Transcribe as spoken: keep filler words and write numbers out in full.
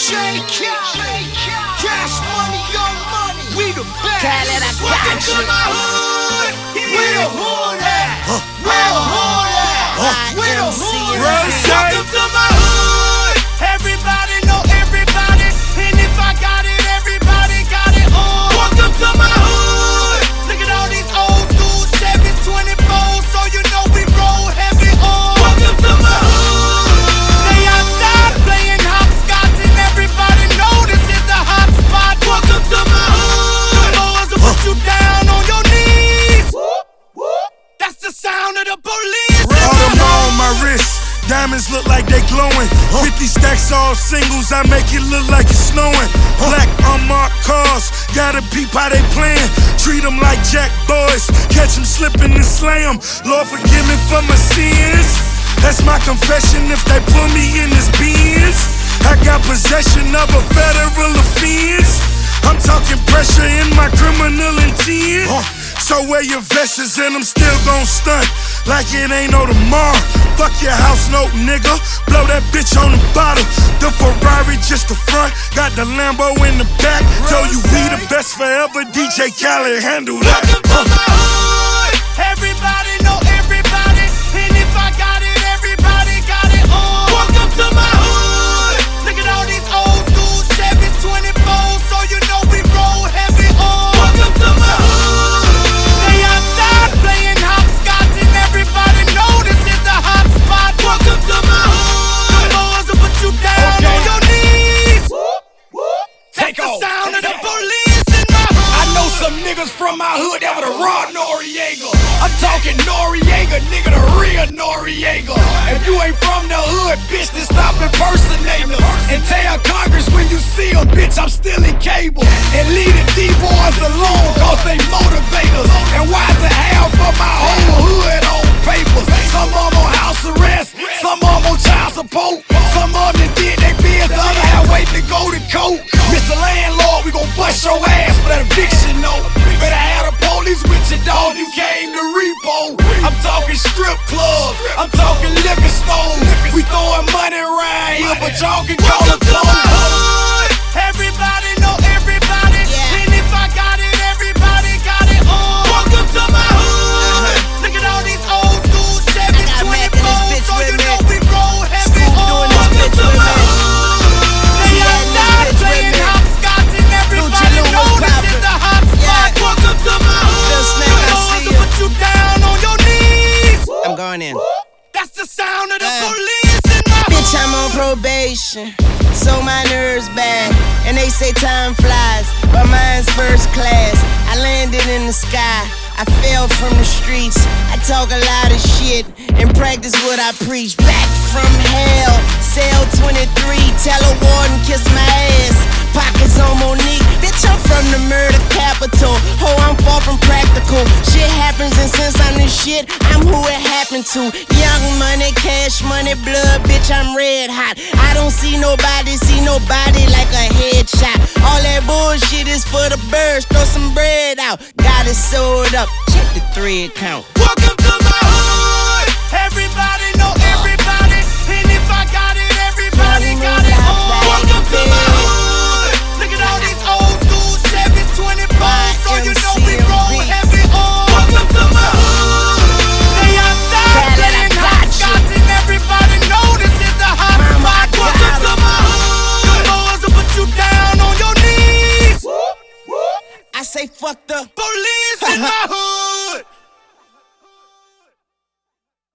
J Khaled, Cash Money, Young Money, we the best. Khaled, I got Welcome you. to my hood. Yeah. Where the hood at? Huh. Where the hood at? Huh. Where the hood at? Welcome to my hood. Everybody know everybody, and if I got it, everybody got it on. Welcome to my hood. Look at all these old school Chevys, twenty-fours, so you know we roll heavy on. Welcome to my hood. They outside playing hopscotch, and everybody know this is the hot spot. Welcome to my hood. The boys will put you down on your knees. Whoop, whoop. That's the sound of the police. All them on my wrist. Diamonds look like they glowing. fifty stacks all singles, I make it look like it's snowing. Black unmarked cars, gotta peep how they playin'. Treat them like jack boys, catch them slipping and slay them. Lord forgive me for my sins. That's my confession if they put me in this Benz. I got possession of a federal offense. I'm talking pressure in my criminal intent. So wear your vests and I'm still gon' stunt like it ain't no tomorrow. Fuck your house note, nigga. Blow that bitch on the bottom. The Ferrari just the front, got the Lambo in the back. Told you we the best forever. D J Khaled, handle that. Welcome to my hood. Everybody know everybody, and if I got it, everybody got it on. Welcome to my hood. Look at all these old school Chevys, twenty-fours, so you know we roll heavy on. Welcome to my hood. They outside playing hopscotch, and everybody know this is the hot spot. Welcome to my hood. The boys will put you down Okay. on your knees. Whoop, whoop. That's Take the off. sound of the police in my hood. I know some niggas from my hood that would've robbed Noriega. I'm talking Noriega, nigga, the real Noriega. If you ain't from the hood, bitch, then stop impersonating us. And tell Congress when you see them, bitch, I'm still in cable. And leave the D-boys alone, cause they motivate us. And why is it half of my whole hood on papers? Some of them on house arrest, some of them on child support. Some of them did they bid, the other half wait to go to court. Mister Landlord, we gon' bust your ass for that eviction note. Better have the police with you, dog, you came to repo. I'm talking strip clubs, I'm talking liquor stores. We throwing money around here, but y'all can call it Welcome to my clothes. hood. Everybody know everybody, Yeah. and if I got it, everybody got it on. Welcome to my hood. Look at all these old school Chevys, I got Mac in this twenty-fours, bitch so with you me. know we roll heavy Scoop on. doing this Welcome bitch to with my me. hood. They T N this outside bitch with playing me. hopscotch, and everybody Lou know was this is poppin'. the hot spot. Yeah. Welcome to my hood. Lil Snake, I The boys see will you. put you down on your knees. I'm going in. That's the sound of the Uh. police in my hood. Bitch, I'm on probation, so my nerves bad. And they say time flies, but mine's first class. I landed in the sky, I fell from the streets. I talk a lot of shit and practice what I preach. Back from hell, cell twenty-three, tell a warden kiss my ass. Pockets on Monique, bitch, I'm from the murder capital. Ho, I'm far from practical. Shit happens, and since I'm this shit, I'm who it happened to. Young money, cash money, blood, bitch, I'm red hot. I don't see nobody, see nobody like a headshot. All that bullshit is for the birds, throw some bread out. Got it sold up, check the thread count. Welcome to my hood. Everybody know everybody, and if I got it, everybody got it on. Welcome to my hood. Look at all these old school Chevys, twenty-fours, so you know we roll heavy on. Welcome to my hood. They outside Khaled, I playing got you. hopscotch, and everybody know this is the hot Mama, spot. I Welcome got to it. my hood. The boys will put you down on your knees. I say fuck the Police in my hood.